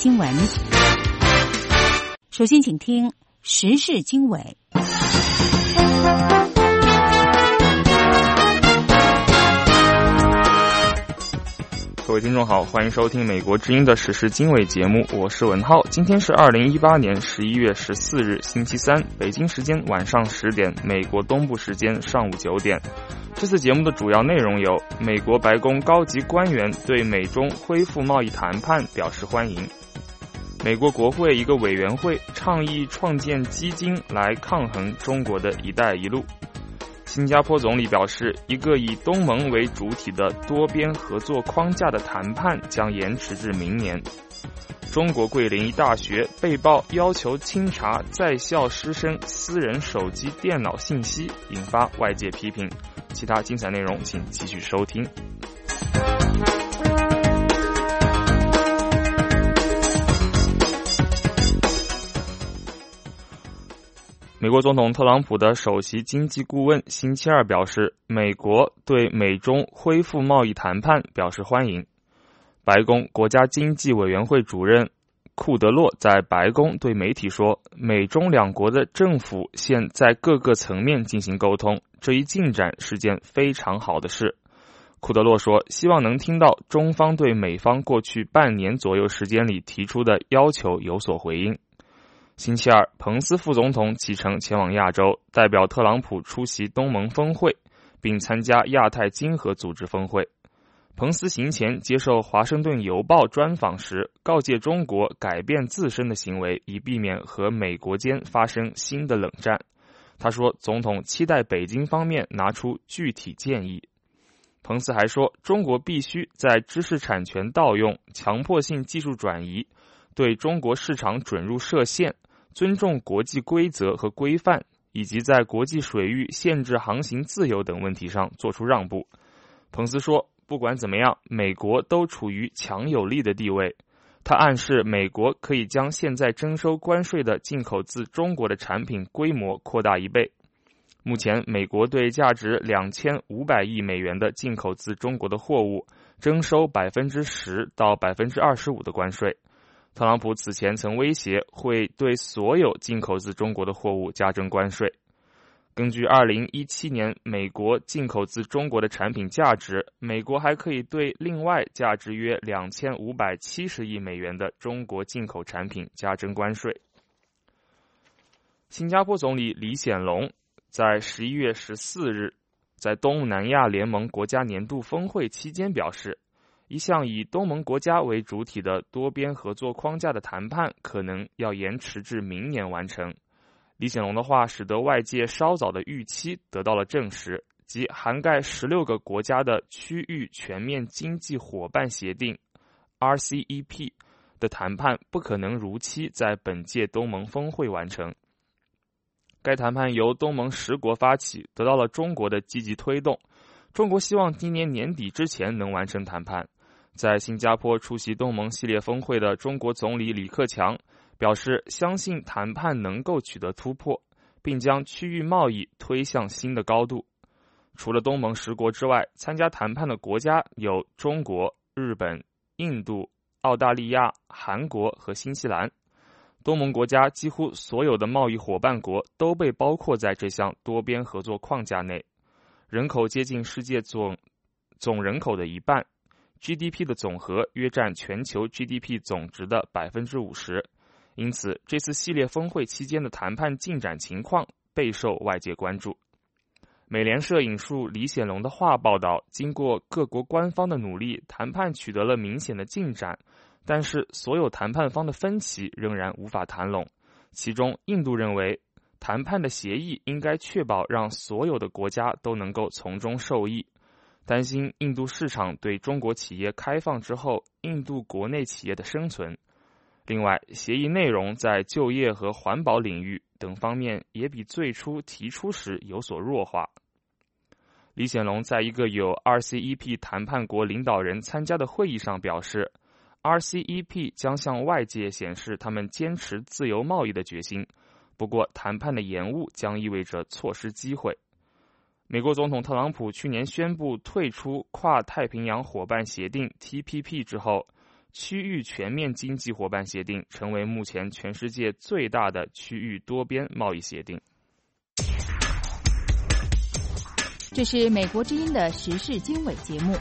新闻。首先请听时事经纬。 各位听众好，欢迎收听美国之音的时事经纬节目，我是文浩。今天是2018年11月14日星期三，北京时间晚上10点，美国东部时间上午9点。这次节目的主要内容有：美国白宫高级官员对美中恢复贸易谈判表示欢迎；美国国会一个委员会倡议创建基金来抗衡中国的一带一路；新加坡总理表示，一个以东盟为主体的多边合作框架的谈判将延迟至明年；中国桂林一大学被曝要求清查在校师生私人手机电脑信息，引发外界批评。其他精彩内容请继续收听。美国总统特朗普的首席经济顾问星期二表示，美国对美中恢复贸易谈判表示欢迎。白宫国家经济委员会主任库德洛在白宫对媒体说，美中两国的政府现在各个层面进行沟通，这一进展是件非常好的事。库德洛说，希望能听到中方对美方过去半年左右时间里提出的要求有所回应。星期二，彭斯副总统启程前往亚洲，代表特朗普出席东盟峰会，并参加亚太经合组织峰会。彭斯行前接受《华盛顿邮报》专访时，告诫中国改变自身的行为，以避免和美国间发生新的冷战。他说，总统期待北京方面拿出具体建议。彭斯还说，中国必须在知识产权盗用、强迫性技术转移、对中国市场准入设限、尊重国际规则和规范，以及在国际水域限制航行自由等问题上做出让步。彭斯说，不管怎么样，美国都处于强有力的地位。他暗示美国可以将现在征收关税的进口自中国的产品规模扩大1倍。目前，美国对价值2500亿美元的进口自中国的货物征收10%到25%的关税。特朗普此前曾威胁会对所有进口自中国的货物加征关税。根据2017年美国进口自中国的产品价值，美国还可以对另外价值约2570亿美元的中国进口产品加征关税。新加坡总理李显龙在11月14日在东南亚联盟国家年度峰会期间表示，一项以东盟国家为主体的多边合作框架的谈判可能要延迟至明年完成。李显龙的话使得外界稍早的预期得到了证实，即涵盖16个国家的区域全面经济伙伴协定 RCEP 的谈判不可能如期在本届东盟峰会完成。该谈判由东盟10国发起，得到了中国的积极推动。中国希望今年年底之前能完成谈判。在新加坡出席东盟系列峰会的中国总理李克强表示，相信谈判能够取得突破，并将区域贸易推向新的高度。除了东盟10国之外，参加谈判的国家有中国、日本、印度、澳大利亚、韩国和新西兰。东盟国家几乎所有的贸易伙伴国都被包括在这项多边合作框架内，人口接近世界总人口的一半， GDP 的总和约占全球 GDP 总值的 50%。因此，这次系列峰会期间的谈判进展情况备受外界关注。美联社引述李显龙的话报道，经过各国官方的努力，谈判取得了明显的进展，但是所有谈判方的分歧仍然无法谈拢。其中，印度认为谈判的协议应该确保让所有的国家都能够从中受益，担心印度市场对中国企业开放之后，印度国内企业的生存。另外，协议内容在就业和环保领域等方面也比最初提出时有所弱化。李显龙在一个有 RCEP 谈判国领导人参加的会议上表示， RCEP 将向外界显示他们坚持自由贸易的决心，不过谈判的延误将意味着错失机会。美国总统特朗普去年宣布退出跨太平洋伙伴协定 TPP 之后， 区域全面经济伙伴协定成为目前全世界最大的区域多边贸易协定。 这是美国之音的时事经纬节目。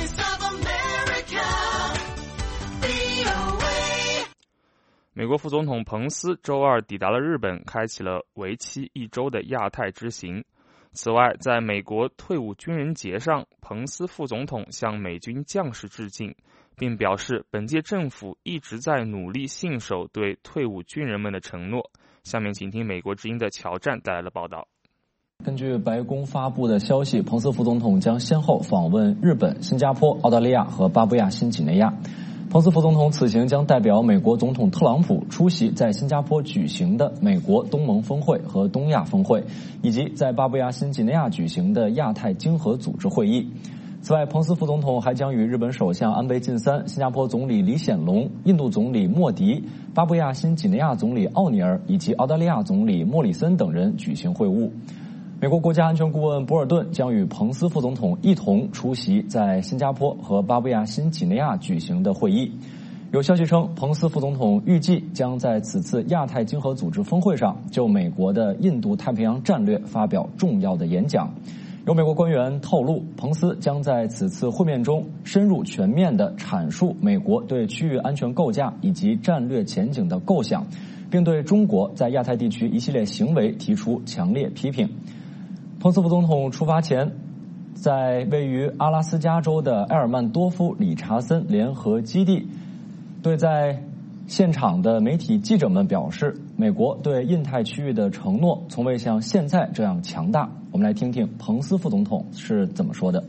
美国副总统彭斯周二抵达了日本，开启了为期1周的亚太之行。此外，在美国退伍军人节上，彭斯副总统向美军将士致敬，并表示本届政府一直在努力信守对退伍军人们的承诺。下面请听美国之音的乔战带来的报道。 根据白宫发布的消息，彭斯副总统将先后访问日本、新加坡、澳大利亚和巴布亚新几内亚。彭斯副总统此行将代表美国总统特朗普出席在新加坡举行的美国东盟峰会和东亚峰会，以及在巴布亚新几内亚举行的亚太经合组织会议。此外，彭斯副总统还将与日本首相安倍晋三、新加坡总理李显龙、印度总理莫迪、巴布亚新几内亚总理奥尼尔以及澳大利亚总理莫里森等人举行会晤。美国国家安全顾问博尔顿将与彭斯副总统一同出席在新加坡和巴布亚新几内亚举行的会议。有消息称，彭斯副总统预计将在此次亚太经合组织峰会上就美国的印度太平洋战略发表重要的演讲。有美国官员透露，彭斯将在此次会面中深入全面地阐述美国对区域安全构架以及战略前景的构想，并对中国在亚太地区一系列行为提出强烈批评。彭斯副总统出发前，在位于阿拉斯加州的埃尔曼多夫理查森联合基地，对在现场的媒体记者们表示，美国对印太区域的承诺从未像现在这样强大。我们来听听彭斯副总统是怎么说的。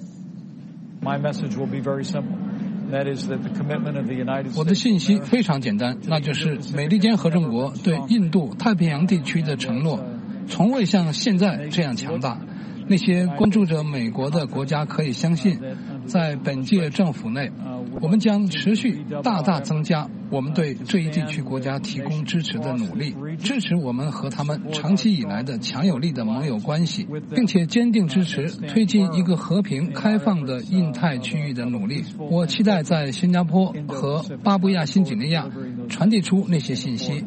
我的信息非常简单，那就是美利坚合众国对印度太平洋地区的承诺从未像现在这样强大。那些关注着美国的国家可以相信，在本届政府内，我们将持续大大增加我们对这一地区国家提供支持的努力，支持我们和他们长期以来的强有力的盟友关系，并且坚定支持推进一个和平开放的印太区域的努力。我期待在新加坡和巴布亚新几内亚传递出那些信息。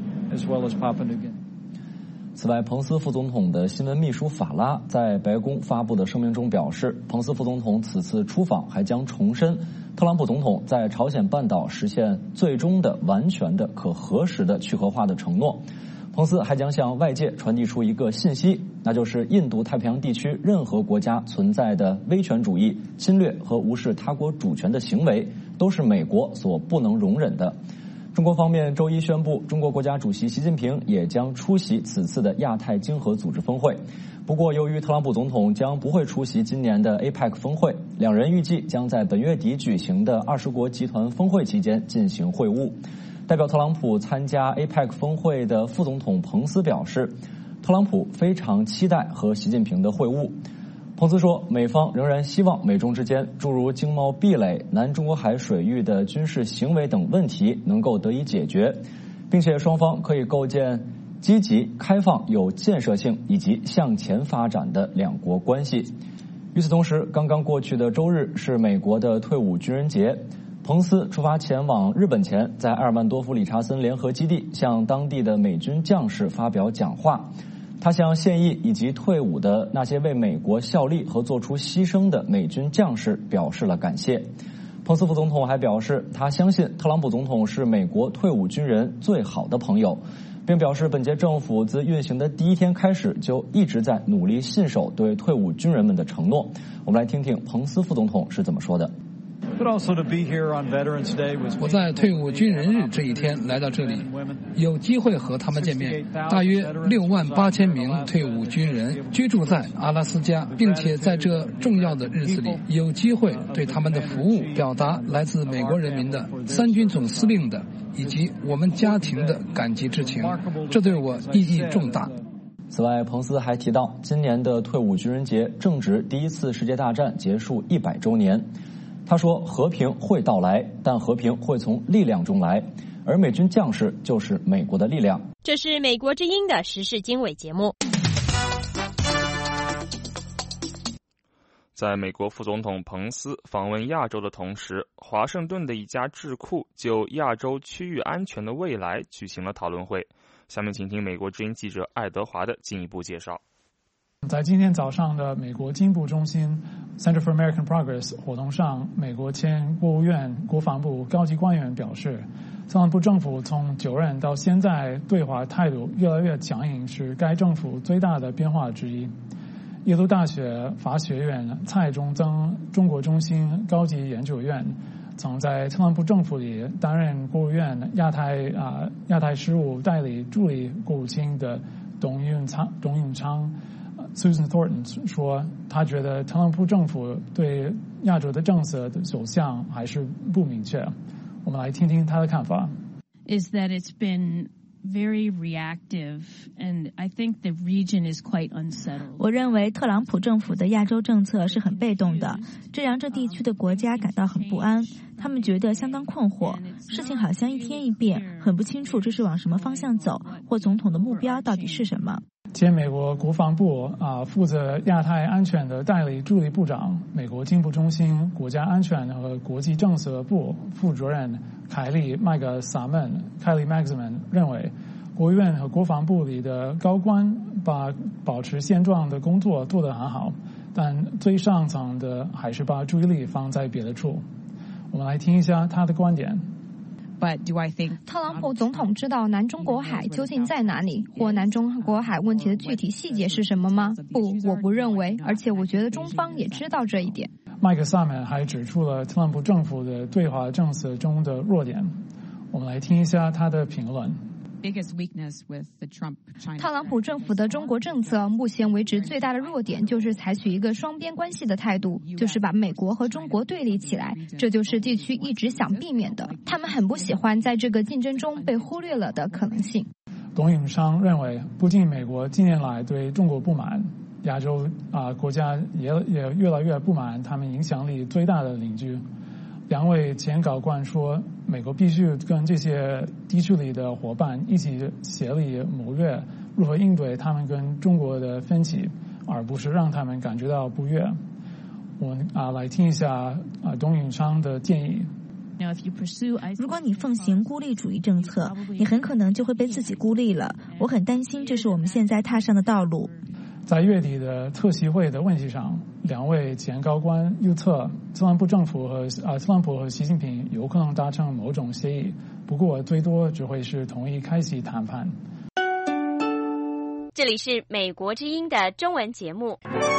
此外，彭斯副总统的新闻秘书法拉在白宫发布的声明中表示，彭斯副总统此次出访还将重申特朗普总统在朝鲜半岛实现最终的完全的可核实的去核化的承诺。彭斯还将向外界传递出一个信息，那就是印度太平洋地区任何国家存在的威权主义、侵略和无视他国主权的行为都是美国所不能容忍的。中国方面周一宣布，中国国家主席习近平也将出席此次的亚太经合组织峰会。不过，由于特朗普总统将不会出席今年的 APEC 峰会，两人预计将在本月底举行的20国集团峰会期间进行会晤。代表特朗普参加 APEC 峰会的副总统彭斯表示，特朗普非常期待和习近平的会晤。彭斯说，美方仍然希望美中之间诸如经贸壁垒、南中国海水域的军事行为等问题能够得以解决，并且双方可以构建积极、开放、有建设性以及向前发展的两国关系。与此同时，刚刚过去的周日是美国的退伍军人节。彭斯出发前往日本前，在埃尔曼多夫理查森联合基地向当地的美军将士发表讲话。他向现役以及退伍的那些为美国效力和做出牺牲的美军将士表示了感谢。彭斯副总统还表示，他相信特朗普总统是美国退伍军人最好的朋友，并表示本届政府自运行的第一天开始就一直在努力信守对退伍军人们的承诺。我们来听听彭斯副总统是怎么说的。 我在退伍军人日这一天来到这里，有机会和他们见面。大约68000名退伍军人居住在阿拉斯加，并且在这重要的日子里，有机会对他们的服务表达来自美国人民的、三军总司令的以及我们家庭的感激之情，这对我意义重大。 此外，彭斯还提到，今年的退伍军人节正值第一次世界大战结束100周年。他说，和平会到来，但和平会从力量中来，而美军将士就是美国的力量。 这是美国之音的时事经纬节目。 在美国副总统彭斯访问亚洲的同时，华盛顿的一家智库就亚洲区域安全的未来举行了讨论会。下面请听美国之音记者爱德华的进一步介绍。 在今天早上的美国经部中心 Center for American Progress 活动上，美国前国务院、国防部高级官员表示，特朗普政府从就任到现在对华态度越来越强硬，是该政府最大的变化之一。耶鲁大学法学院蔡中曾中国中心高级研究员曾在特朗普政府里担任国务院亚太事务代理助理国务卿的董运昌 Susan Thornton 说，他觉得特朗普政府对亚洲的政策的走向还是不明确。我们来听听他的看法。 Is that it's been very reactive, and I think the region is quite unsettled. 我认为特朗普政府的亚洲政策是很被动的，这让这地区的国家感到很不安，他们觉得相当困惑，事情好像一天一变，很不清楚这是往什么方向走，或总统的目标到底是什么。 前美国国防部负责亚太安全的代理助理部长、美国经部中心国家安全和国际政策部副主任凯利麦克萨曼 （Kelly Magsamen） 认为，国务院和国防部里的高官把保持现状的工作做得很好，但最上层的还是把注意力放在别的处。我们来听一下他的观点。 特朗普总统知道南中国海究竟在哪里，或南中国海问题的具体细节是什么吗？不，我不认为，而且我觉得中方也知道这一点。 麦克萨曼还指出了特朗普政府的对华政策中的弱点。我们来听一下他的评论。 特朗普政府的中国政策目前为止最大的弱点就是采取一个双边关系的态度，就是把美国和中国对立起来，这就是地区一直想避免的。他们很不喜欢在这个竞争中被忽略了的可能性。 董永昌认为，不仅美国近年来对中国不满，亚洲国家也越来越不满他们影响力最大的邻居。两位前高官说，美国必须跟这些地区里的伙伴一起协力谋略如何应对他们跟中国的分歧，而不是让他们感觉到不悦。我们来听一下董永昌的建议。 如果你奉行孤立主义政策，你很可能就会被自己孤立了。我很担心这是我们现在踏上的道路。 在月底的特席会的问题上，两位前高官预测特朗普和习近平有可能达成某种协议，不过最多只会是同意开启谈判。 这里是美国之音的中文节目。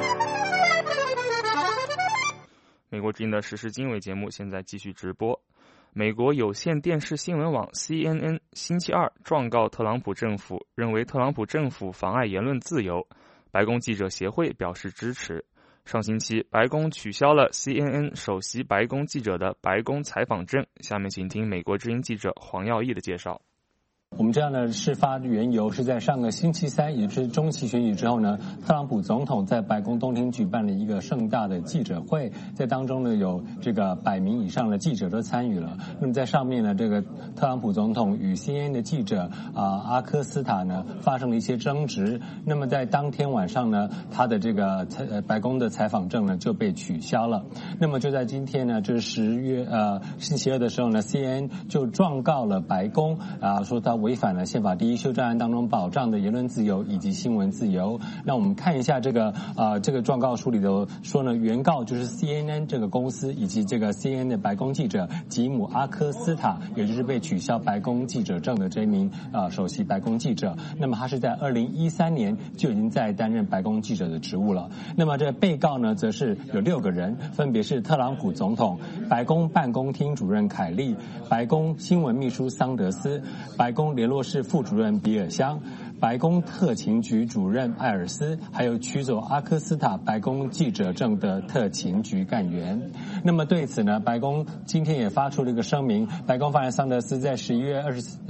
美国之音的时事经纬节目现在继续直播。美国有线电视新闻网 CNN 星期二状告特朗普政府，认为特朗普政府妨碍言论自由。白宫记者协会表示支持。上星期，白宫取消了 CNN 首席白宫记者的白宫采访证。下面请听美国之音记者黄耀义的介绍。 我们这样的事发缘由是在上个星期三，也就是中期选举之后呢，特朗普总统在白宫东厅举办了一个盛大的记者会，在当中呢有这个100名以上的记者都参与了。那么在上面呢，这个特朗普总统与 CNN 的记者阿科斯塔呢发生了一些争执。那么在当天晚上呢，他的这个白宫的采访证呢就被取消了。那么就在今天呢，这是星期二的时候呢 ，CNN 就状告了白宫说他违反了宪法第1修正案当中保障的言论自由以及新闻自由。那我们看一下这个状告书里头说呢，原告就是 CNN 这个公司以及这个 CNN 的白宫记者吉姆阿科斯塔，也就是被取消白宫记者证的这一名首席白宫记者。那么他是在2013年就已经在担任白宫记者的职务了。那么这被告呢，则是有6个人，分别是特朗普总统、白宫办公厅主任凯利、白宫新闻秘书桑德斯、白宫联络室副主任比尔香、白宫特勤局主任艾尔斯，还有取走阿科斯塔白宫记者证的特勤局干员。那么对此呢，白宫今天也发出了一个声明。白宫发言人桑德斯在11月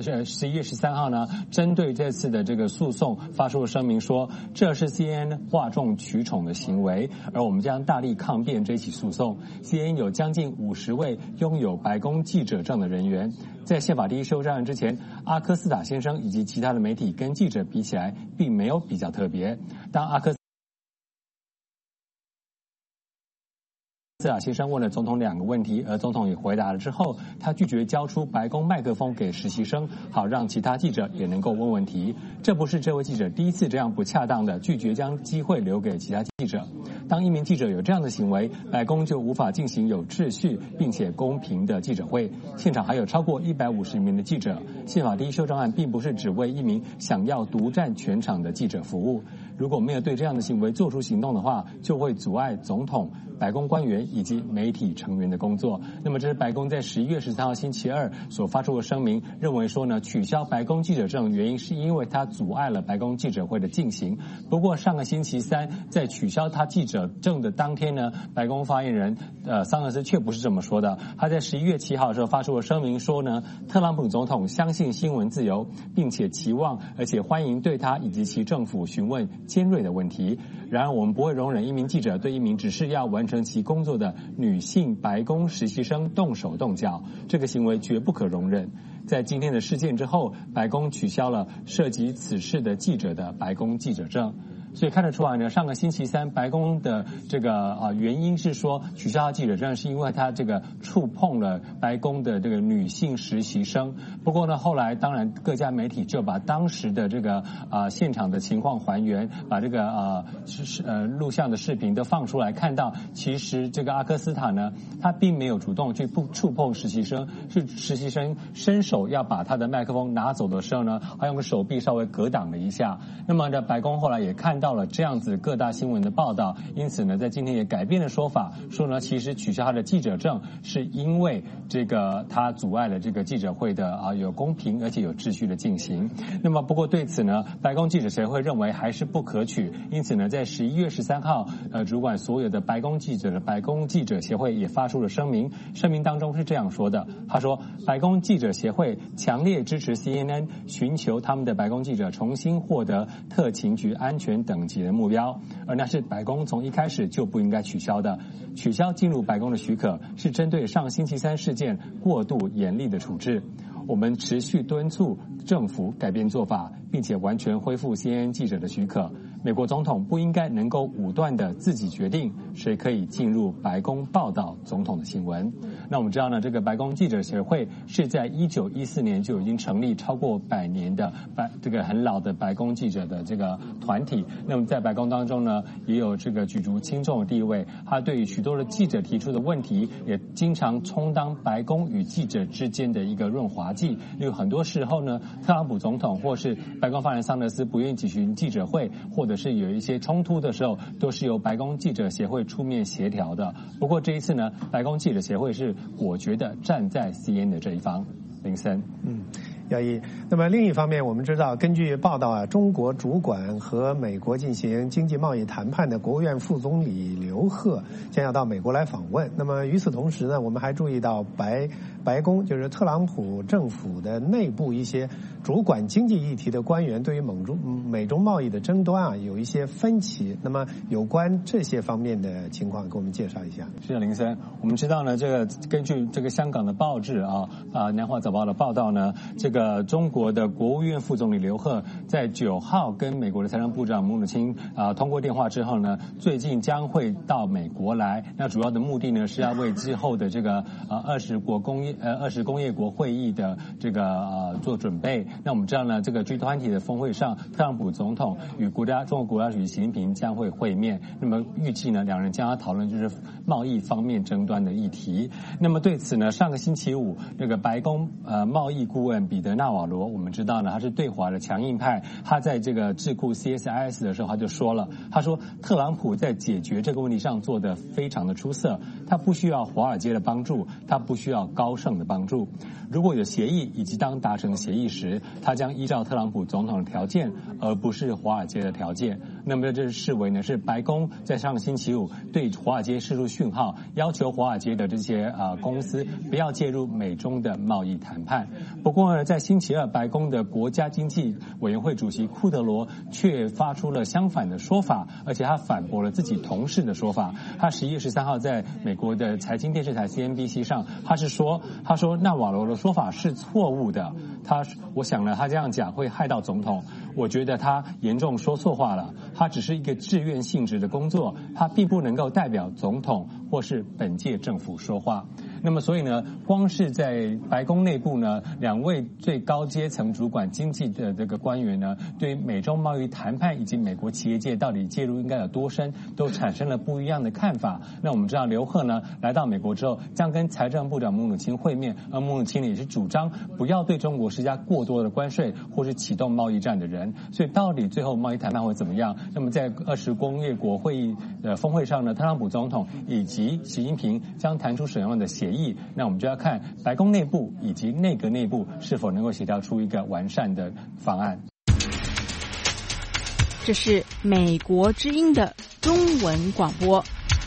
13号呢，针对这次的这个诉讼发出了声明说，这是 CNN 哗众取宠的行为，而我们将大力抗辩这起诉讼。CNN 有将近50位拥有白宫记者证的人员，在宪法第1修正案之前，阿科斯塔先生以及其他的媒体跟记者比起来，并没有比较特别。当阿科斯拉先生问了总统2个问题，而总统也回答了之后，他拒绝交出白宫麦克风给实习生，好让其他记者也能够问问题。这不是这位记者第一次这样不恰当的拒绝将机会留给其他记者。当一名记者有这样的行为，白宫就无法进行有秩序并且公平的记者会。现场还有超过150名的记者。宪法第1修正案并不是只为一名想要独占全场的记者服务。如果没有对这样的行为做出行动的话，就会阻碍总统、白宫官员以及媒体成员的工作。那么这是白宫在11月13号星期二所发出的声明，认为说呢，取消白宫记者证原因是因为它阻碍了白宫记者会的进行。不过上个星期三在取消他记者证的当天呢，白宫发言人桑德斯却不是这么说的。他在11月7号的时候发出了声明说呢，特朗普总统相信新闻自由，并且期望而且欢迎对他以及其政府询问尖锐的问题。然而我们不会容忍一名记者对一名只是要完成其工作的女性白宫实习生动手动脚，这个行为绝不可容忍。在今天的事件之后，白宫取消了涉及此事的记者的白宫记者证。所以看得出来呢，上个星期三白宫的这个原因是说取消记者证是因为他这个触碰了白宫的这个女性实习生。不过呢，后来当然各家媒体就把当时的这个现场的情况还原，把这个录像的视频都放出来，看到其实这个阿科斯塔呢，他并没有主动去触碰实习生，是实习生伸手要把他的麦克风拿走的时候呢，还用手臂稍微格挡了一下。那么呢，白宫后来也看到了这样子各大新闻的报道，因此呢，在今天也改变了说法，说呢，其实取消他的记者证是因为这个他阻碍了这个记者会的有公平而且有秩序的进行。那么不过对此呢，白宫记者协会认为还是不可取，因此呢，在11月13号，主管所有的白宫记者的白宫记者协会也发出了声明，声明当中是这样说的，他说，白宫记者协会强烈支持 CNN 寻求他们的白宫记者重新获得特勤局安全等级的目标，而那是白宫从一开始就不应该取消的。取消进入白宫的许可是针对上星期三事件过度严厉的处置。我们持续敦促政府改变做法，并且完全恢复 CNN 记者的许可。美国总统不应该能够武断的自己决定谁可以进入白宫报道总统的新闻。那我们知道呢，这个白宫记者协会是在1914年就已经成立超过100年的这个很老的白宫记者的这个团体。那么在白宫当中呢，也有这个举足轻重的地位。他对于许多的记者提出的问题，也经常充当白宫与记者之间的一个润滑剂。例如很多时候呢，特朗普总统或是白宫发言人桑德斯不愿意举行记者会，或者是有一些冲突的时候，都是由白宫记者协会出面协调的。不过这一次呢，白宫记者协会是果决的站在 CNN 的这一方。林森， 姚一。那么另一方面，我们知道，根据报道啊，中国主管和美国进行经济贸易谈判的国务院副总理刘鹤将要到美国来访问。那么与此同时呢，我们还注意到白宫就是特朗普政府的内部一些主管经济议题的官员对于美中贸易的争端啊有一些分歧。那么有关这些方面的情况，给我们介绍一下。 是的，林森，我们知道呢，这个根据这个香港的报纸南华早报的报道呢，这个中国的国务院副总理刘鹤在9号跟美国的财政部长姆努钦通过电话之后呢，最近将会到美国来。那主要的目的呢，是要为之后的这个20工业国会议的这个做准备。那我们知道呢，这个 G20 的峰会上，特朗普总统与中国国家主席习近平将会会面。那么预计呢，两人将要讨论就是贸易方面争端的议题。那么对此呢，上个星期五，那个白宫贸易顾问彼得纳瓦罗，我们知道呢，他是对华的强硬派。他在这个智库 CSIS 的时候，他就说了，他说特朗普在解决这个问题上做得非常的出色，他不需要华尔街的帮助，他不需要高盛的帮助。如果有协议以及当达成协议时，他将依照特朗普总统的条件，而不是华尔街的条件。那么这是视为呢，是白宫在上个星期五对华尔街释出讯号，要求华尔街的这些公司不要介入美中的贸易谈判。不过呢，在星期二，白宫的国家经济委员会主席库德罗却发出了相反的说法，而且他反驳了自己同事的说法。他11月13号在美国的财经电视台 CNBC 上，他说纳瓦罗的说法是错误的。我想呢，他这样讲会害到总统。我觉得他严重说错话了。 它只是一个志愿性质的工作，它并不能够代表总统或是本届政府说话。那么所以呢，光是在白宫内部呢，2位最高阶层主管经济的这个官员呢，对于美中贸易谈判以及美国企业界到底介入应该有多深，都产生了不一样的看法。那我们知道刘鹤呢来到美国之后，将跟财政部长姆努钦会面，而姆努钦呢也是主张不要对中国施加过多的关税或是启动贸易战的人。所以到底最后贸易谈判会怎么样？那么在20工业国会议峰会上呢，特朗普总统以及习近平将谈出什么样的协议？那我们就要看白宫内部以及内阁内部是否能够协调出一个完善的方案。 这是美国之音的中文广播。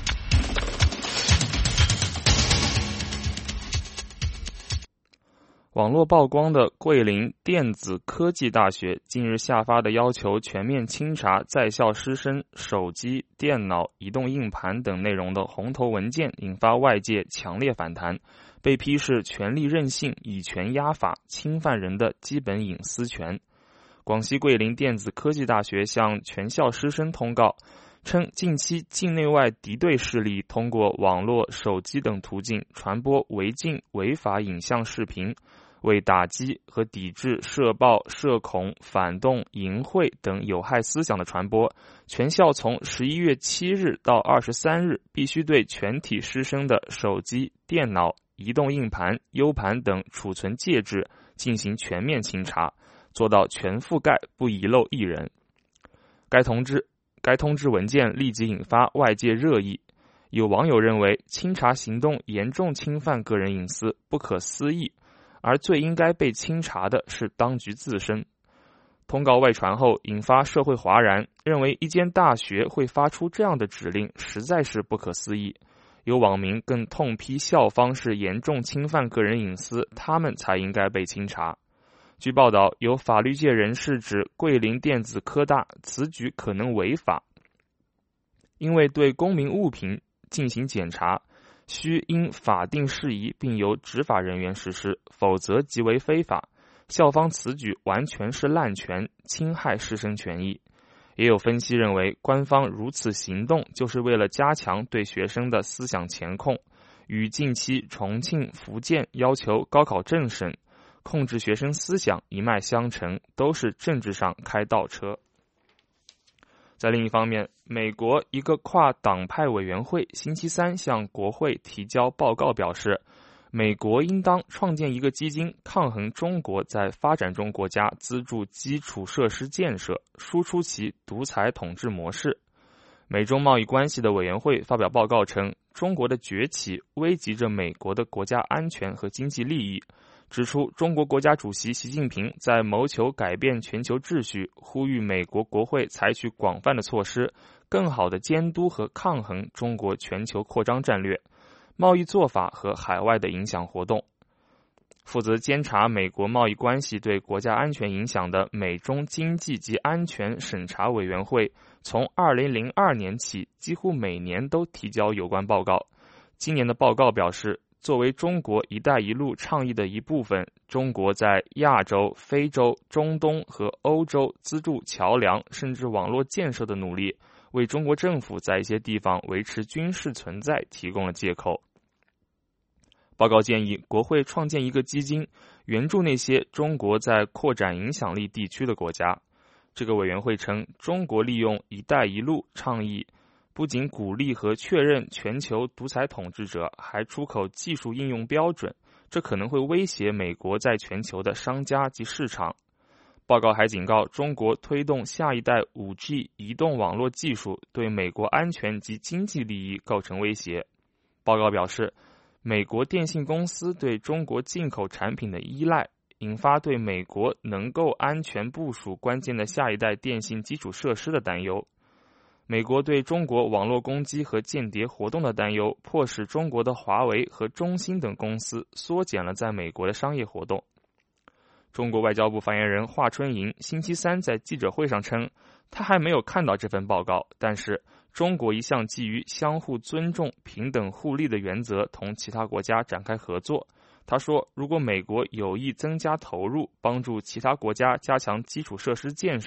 网络曝光的桂林电子科技大学近日下发的要求全面清查在校师生手机、电脑、移动硬盘等内容的红头文件，引发外界强烈反弹，被批是权力任性、以权压法，侵犯人的基本隐私权。广西桂林电子科技大学向全校师生通告，称近期境内外敌对势力通过网络、手机等途径传播违禁、违法影像视频，为打击和抵制社暴、社恐、反动、淫秽等有害思想的传播，全校从11月7日到23日必须对全体师生的手机、电脑、移动硬盘、U 盘等储存介质进行全面清查，做到全覆盖，不遗漏一人。该通知文件立即引发外界热议，有网友认为清查行动严重侵犯个人隐私，不可思议，而最应该被清查的是当局自身。通告外传后引发社会哗然，认为一间大学会发出这样的指令实在是不可思议。有网民更痛批校方是严重侵犯个人隐私，他们才应该被清查。据报道，有法律界人士指桂林电子科大此举可能违法，因为对公民物品进行检查需因法定事宜并由执法人员实施，否则即为非法。校方此举完全是滥权，侵害师生权益。也有分析认为，官方如此行动就是为了加强对学生的思想钳控，与近期重庆、福建要求高考政审、控制学生思想一脉相承，都是政治上开倒车。在另一方面，美国一个跨党派委员会星期三向国会提交报告表示，美国应当创建一个基金，抗衡中国在发展中国家资助基础设施建设，输出其独裁统治模式。美中贸易关系的委员会发表报告称，中国的崛起危及着美国的国家安全和经济利益，指出中国国家主席习近平在谋求改变全球秩序，呼吁美国国会采取广泛的措施，更好地监督和抗衡中国全球扩张战略、贸易做法和海外的影响活动。负责监察美国贸易关系对国家安全影响的美中经济及安全审查委员会从2002年起几乎每年都提交有关报告。今年的报告表示，作为中国一带一路倡议的一部分，中国在亚洲、非洲、中东和欧洲资助桥梁甚至网络建设的努力，为中国政府在一些地方维持军事存在提供了借口。报告建议国会创建一个基金，援助那些中国在扩展影响力地区的国家。这个委员会称，中国利用一带一路倡议不仅鼓励和确认全球独裁统治者，还出口技术应用标准，这可能会威胁美国在全球的商家及市场。报告还警告，中国推动下一代 5G 移动网络技术对美国安全及经济利益构成威胁。报告表示，美国电信公司对中国进口产品的依赖，引发对美国能够安全部署关键的下一代电信基础设施的担忧。美国对中国网络攻击和间谍活动的担忧，迫使中国的华为和中兴等公司缩减了在美国的商业活动。中国外交部发言人华春莹星期三在记者会上称，他还没有看到这份报告，但是中国一向基于相互尊重、平等互利的原则同其他国家展开合作。他说，如果美国有意增加投入，帮助其他国家加强基础设施建设，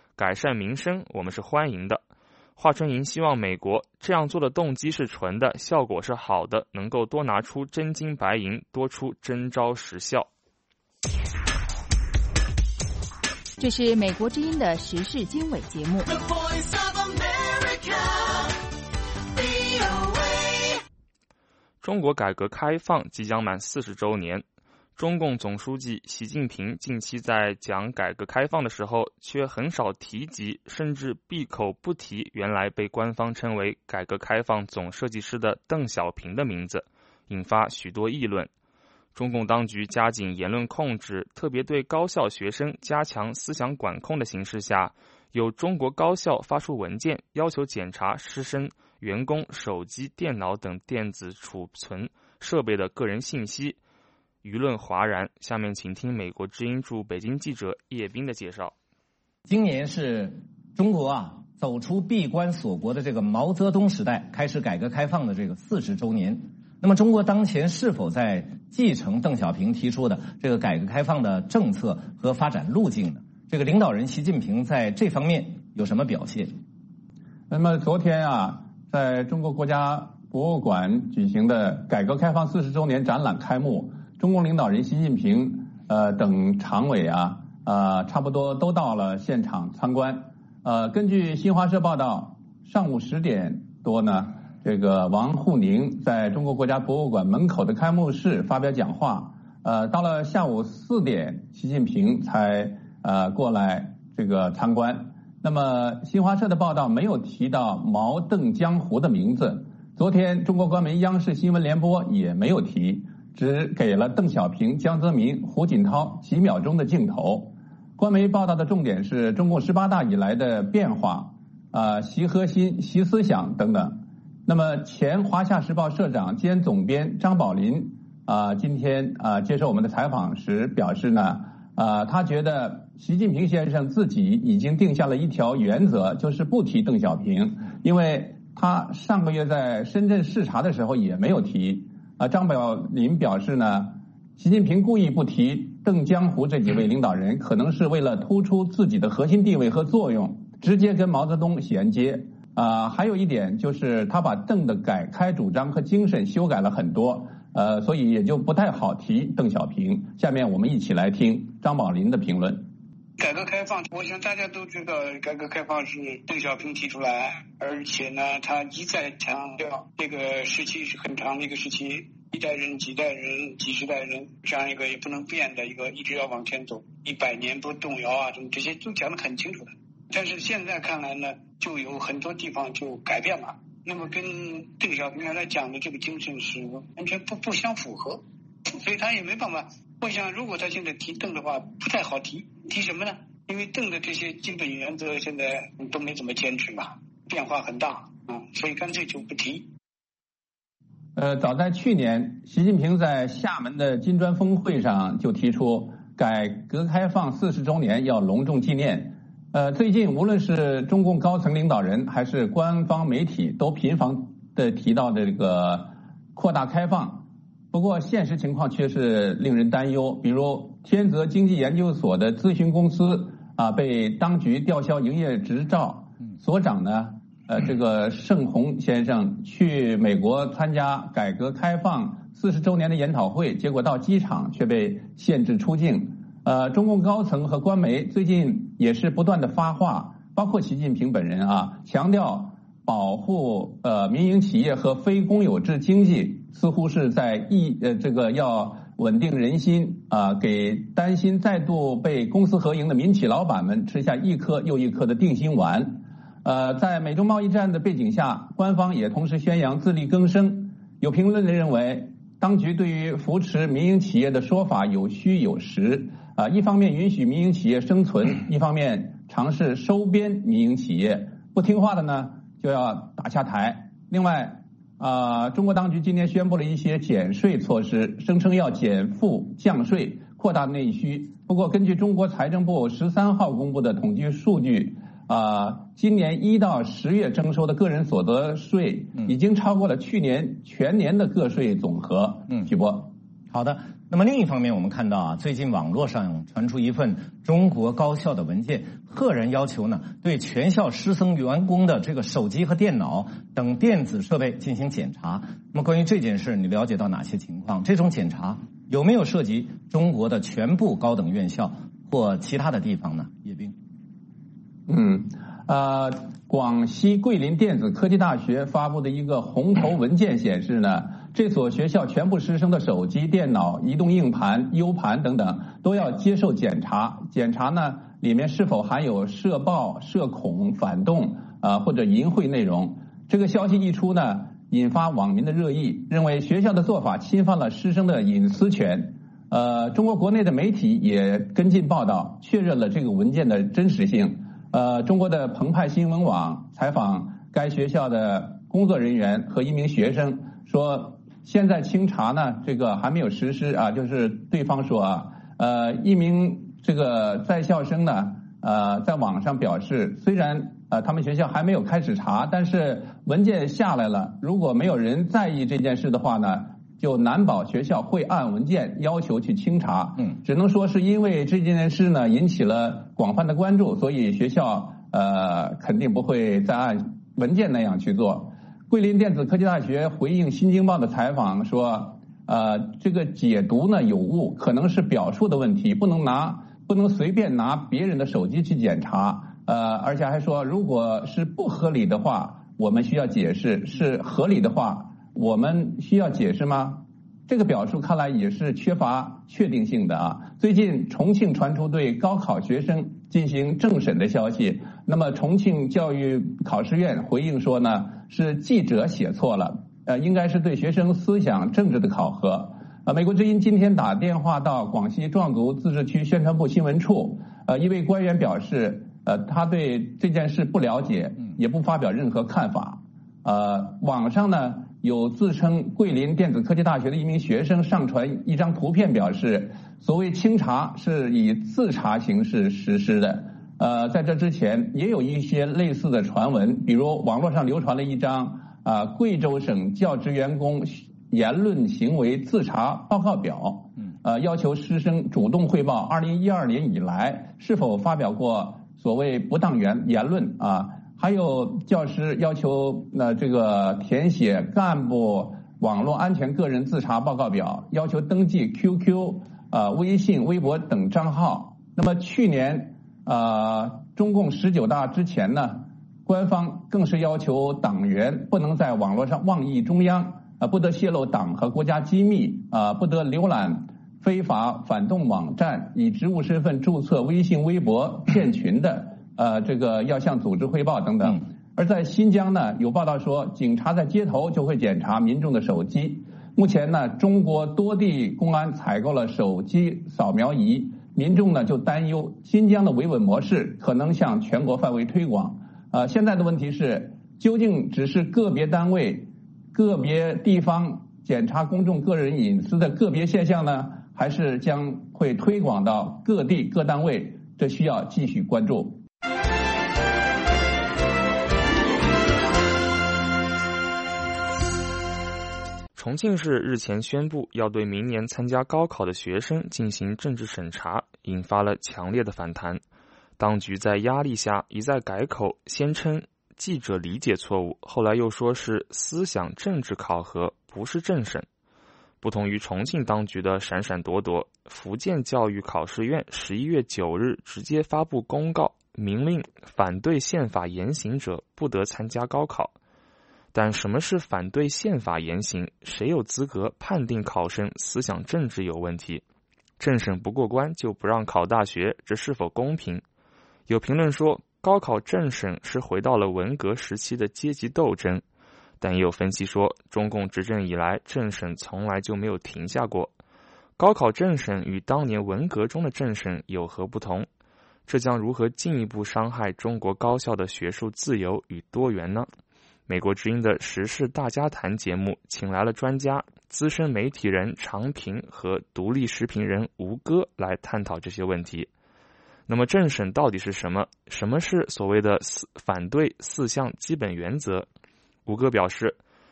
改善民生我们是欢迎的。华春莹希望美国这样做的动机是纯的，效果是好的，能够多拿出真金白银，多出真招实效。 这是美国之音的时事经纬节目。 中国改革开放即将满40周年，中共总书记习近平近期在讲改革开放的时候，却很少提及，甚至闭口不提原来被官方称为改革开放总设计师的邓小平的名字，引发许多议论。中共当局加紧言论控制，特别对高校学生加强思想管控的形势下，有中国高校发出文件，要求检查师生、员工手机、电脑等电子储存设备的个人信息，舆论哗然。下面请听美国之音驻北京记者叶斌的介绍。 今年是中国走出闭关锁国的这个毛泽东时代，开始改革开放的这个40周年。那么中国当前是否在继承邓小平提出的这个改革开放的政策和发展路径呢？这个领导人习近平在这方面有什么表现？ 那么昨天在中国国家博物馆举行的改革开放40周年展览开幕，中共领导人习近平等常委差不多都到了现场参观。根据新华社报道，上午10点多呢，这个王沪宁在中国国家博物馆门口的开幕式发表讲话。到了下午4点，习近平才过来这个参观。那么新华社的报道没有提到毛邓江湖的名字，昨天中国官媒央视新闻联播也没有提，只给了邓小平、江泽民、胡锦涛几秒钟的镜头。官媒报道的重点是中共18大以来的变化，习核心、习思想等等。那么前华夏时报社长兼总编张宝林今天接受我们的采访时表示呢，他觉得习近平先生自己已经定下了一条原则，就是不提邓小平，因为他上个月在深圳视察的时候也没有提。张宝林表示呢，习近平故意不提邓江湖这几位领导人，可能是为了突出自己的核心地位和作用，直接跟毛泽东衔接。还有一点就是他把邓的改开主张和精神修改了很多，所以也就不太好提邓小平。下面我们一起来听张宝林的评论。 改革开放，我想大家都知道，改革开放是邓小平提出来，而且呢，他一再强调这个时期是很长的一个时期，一代人、几代人、几十代人，这样一个也不能变的一个，一直要往前走，100年不动摇什么这些都讲得很清楚的。但是现在看来呢，就有很多地方就改变了，那么跟邓小平原来讲的这个精神是完全不相符合，所以他也没办法。我想如果他现在提邓的话，不太好提什么呢？因为邓的这些基本原则现在都没怎么坚持嘛，变化很大所以干脆就不提。 早在去年，习近平在厦门的金砖峰会上就提出改革开放40周年要隆重纪念。最近无论是中共高层领导人还是官方媒体都频繁的提到这个扩大开放，不过现实情况却是令人担忧。比如天泽经济研究所的咨询公司被当局吊销营业执照，所长呢这个盛洪先生去美国参加改革开放40周年的研讨会，结果到机场却被限制出境。中共高层和官媒最近也是不断的发话，包括习近平本人强调保护民营企业和非公有制经济，似乎是在这个要稳定人心给担心再度被公私合营的民企老板们吃下一颗又一颗的定心丸。在美中贸易战的背景下，官方也同时宣扬自力更生。有评论人认为，当局对于扶持民营企业的说法有虚有实。一方面允许民营企业生存，一方面尝试收编民营企业，不听话的呢就要打下台。另外中国当局今天宣布了一些减税措施，声称要减负降税，扩大内需。不过根据中国财政部13号公布的统计数据，今年1到10月征收的个人所得税已经超过了去年全年的个税总和。许波。 好的， 那么另一方面，我们看到啊，最近网络上传出一份中国高校的文件，赫然要求呢对全校师生员工的这个手机和电脑等电子设备进行检查。那么关于这件事，你了解到哪些情况？这种检查有没有涉及中国的全部高等院校或其他的地方呢？叶斌。 广西桂林电子科技大学发布的一个红头文件显示呢，这所学校全部师生的手机、电脑、移动硬盘、U 盘等等都要接受检查。检查呢，里面是否含有涉暴、涉恐、反动或者淫秽内容。这个消息一出呢，引发网民的热议，认为学校的做法侵犯了师生的隐私权。中国国内的媒体也跟进报道，确认了这个文件的真实性。中国的澎湃新闻网采访该学校的工作人员和一名学生说，现在清查呢，这个还没有实施啊，就是对方说一名这个在校生呢，在网上表示，虽然他们学校还没有开始查，但是文件下来了，如果没有人在意这件事的话呢，就难保学校会按文件要求去清查。只能说是因为这件事呢引起了广泛的关注，所以学校肯定不会再按文件那样去做。桂林电子科技大学回应新京报的采访说，这个解读呢有误，可能是表述的问题，不能随便拿别人的手机去检查。而且还说，如果是不合理的话，我们需要解释；是合理的话，我们需要解释吗？这个表述看来也是缺乏确定性的啊。最近重庆传出对高考学生进行政审的消息，那么重庆教育考试院回应说呢，是记者写错了，应该是对学生思想政治的考核。美国之音今天打电话到广西壮族自治区宣传部新闻处，一位官员表示，他对这件事不了解，也不发表任何看法。网上呢有自称桂林电子科技大学的一名学生上传一张图片，表示所谓清查是以自查形式实施的。在这之前也有一些类似的传闻，比如网络上流传了一张贵州省教职员工言论行为自查报告表，要求师生主动汇报2012年以来是否发表过所谓不当言论啊。还有教师要求这个填写干部网络安全个人自查报告表，要求登记 QQ、微信、微博等账号。那么去年中共19大之前呢，官方更是要求党员不能在网络上妄议中央，不得泄露党和国家机密，不得浏览非法反动网站，以职务身份注册微信、微博骗群的。这个要向组织汇报等等。而在新疆呢，有报道说，警察在街头就会检查民众的手机。目前呢，中国多地公安采购了手机扫描仪，民众呢就担忧新疆的维稳模式可能向全国范围推广。现在的问题是，究竟只是个别单位、个别地方检查公众个人隐私的个别现象呢，还是将会推广到各地各单位？这需要继续关注。 重庆市日前宣布要对明年参加高考的学生进行政治审查，引发了强烈的反弹。当局在压力下一再改口，先称记者理解错误，后来又说是思想政治考核，不是政审。不同于重庆当局的闪闪躲躲，福建教育考试院11月9日直接发布公告，明令反对宪法言行者不得参加高考。但什么是反对宪法言行？谁有资格判定考生思想政治有问题？政审不过关就不让考大学，这是否公平？有评论说，高考政审是回到了文革时期的阶级斗争，但也有分析说，中共执政以来，政审从来就没有停下过。高考政审与当年文革中的政审有何不同？这将如何进一步伤害中国高校的学术自由与多元呢？美国之音的时事大家谈节目请来了专家、资深媒体人常平和独立时评人吴哥来探讨这些问题。那么政审到底是什么？什么是所谓的反对4项基本原则？吴哥表示，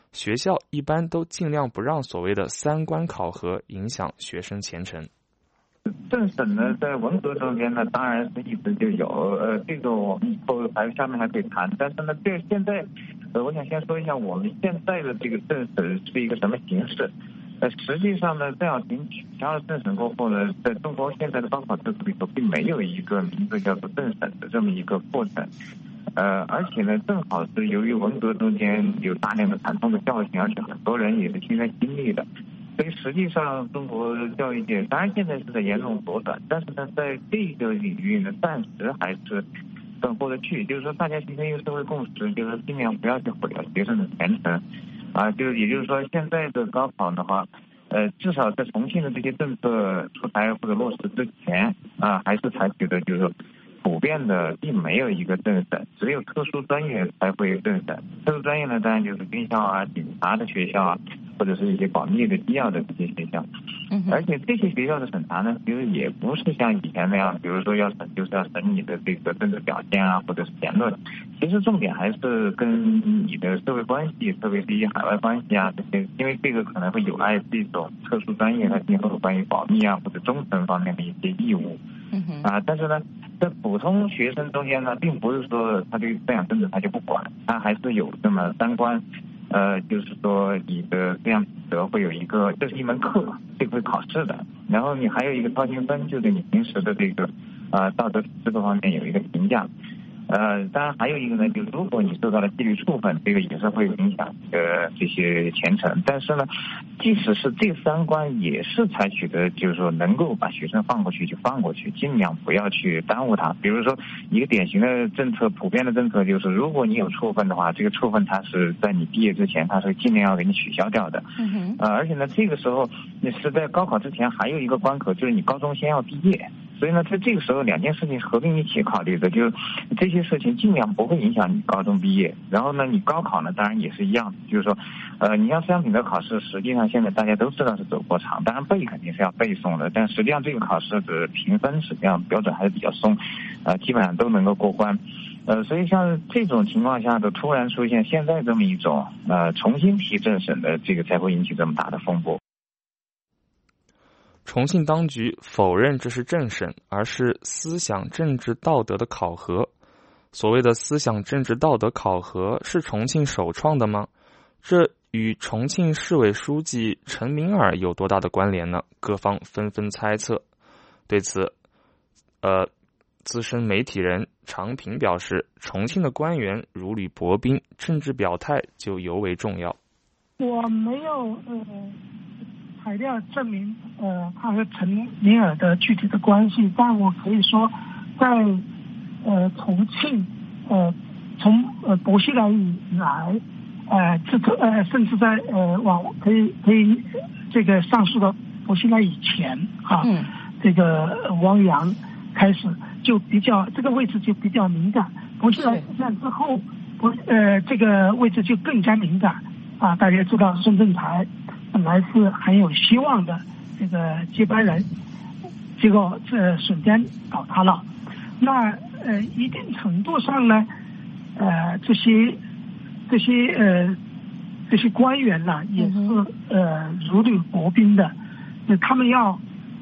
学校一般都尽量不让所谓的三观考核影响学生前程。 政审呢，在文革中间呢，当然是一直就有，这个我们以后下面还可以谈。但是呢，这现在，我想先说一下我们现在的这个政审是一个什么形式。实际上呢，邓小平取消了政审过后呢，在中国现在的高考制度里头，并没有一个名字叫做政审的这么一个过程。而且呢，正好是由于文革中间有大量的惨痛的教训，而且很多人也是亲身经历的。所以实际上，中国教育界当然现在是在严重缩短，但是呢，在这个领域呢，暂时还是很过得去。就是说，大家形成一个社会共识，就是尽量不要去毁了学生的前程。也就是说，现在的高考的话，至少在重庆的这些政策出台或者落实之前，还是采取的就是普遍的，并没有一个政审，只有特殊专业才会有政审。特殊专业呢，当然就是军校啊、警察的学校啊，或者是一些保密的机要的这些学校。而且这些学校的审查呢，其实也不是像以前那样，比如说就是要审你的这个政治表现啊，或者是言论。其实重点还是跟你的社会关系，特别是一些海外关系啊这些，因为这个可能会有碍这种特殊专业它今后关于保密啊或者忠诚方面的一些义务。但是呢，在普通学生中间呢，并不是说他对思想政治他就不管，他还是有这么三观。就是说你的这样子会有一个，这是一门课，这个会考试的。然后你还有一个超评分，就对你平时的这个道德这个方面有一个评价。当然还有一个呢，就是如果你受到了纪律处分，这个也是会影响这些前程。但是呢，即使是这三观也是采取的，就是说能够把学生放过去就放过去，尽量不要去耽误他。比如说一个典型的政策，普遍的政策就是，如果你有处分的话，这个处分它是在你毕业之前，它是尽量要给你取消掉的。而且呢，这个时候你是在高考之前还有一个关口，就是你高中先要毕业。所以呢，在这个时候两件事情合并一起考虑的，就是这些事情尽量不会影响你高中毕业。然后呢，你高考呢，当然也是一样，就是说，你像思想品德考试，实际上现在大家都知道是走过场，当然背肯定是要背诵的，但实际上这个考试的评分实际上标准还是比较松，基本上都能够过关。所以像这种情况下的突然出现现在这么一种重新提政审的这个，才会引起这么大的风波。 重庆当局否认这是政审，而是思想政治道德的考核。所谓的思想政治道德考核是重庆首创的吗？这与重庆市委书记陈敏尔有多大的关联呢？各方纷纷猜测。对此，资深媒体人常平表示，重庆的官员如履薄冰，政治表态就尤为重要。 我没有材料证明他和陈敏尔的具体的关系，但我可以说，在重庆从薄熙来以来，甚至在可以这个上述的薄熙来以前这个汪洋开始就比较这个位置就比较敏感，薄熙来事件之后这个位置就更加敏感大家知道孙政才本来是很有希望的这个接班人，结果瞬间倒塌了。那一定程度上呢，这些官员呢也是如履薄冰的，他们要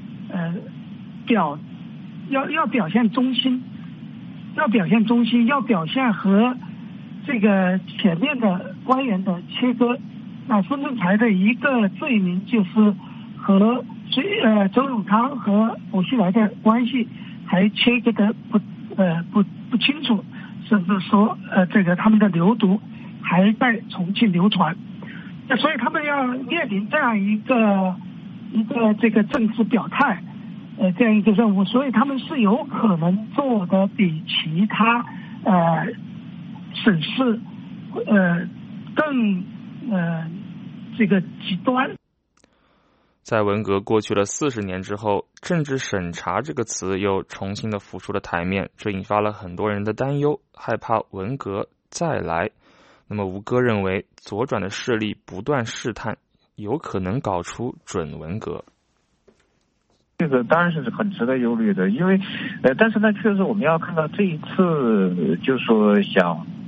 表现忠心，要表现和这个前面的官员的切割。那孙政才的一个罪名就是和周永康和薄熙来的关系还切割得不清楚，甚至说这个他们的流毒还在重庆流传。那所以他们要面临这样一个这个政治表态这样一个任务，所以他们是有可能做的比其他省市更这个极端。 在文革过去了40年之后，政治审查这个词又重新的浮出了台面，这引发了很多人的担忧，害怕文革再来。那么吴哥认为，左转的势力不断试探，有可能搞出准文革。 这个当然是很值得忧虑的，因为但是呢，确实我们要看到这一次，就说想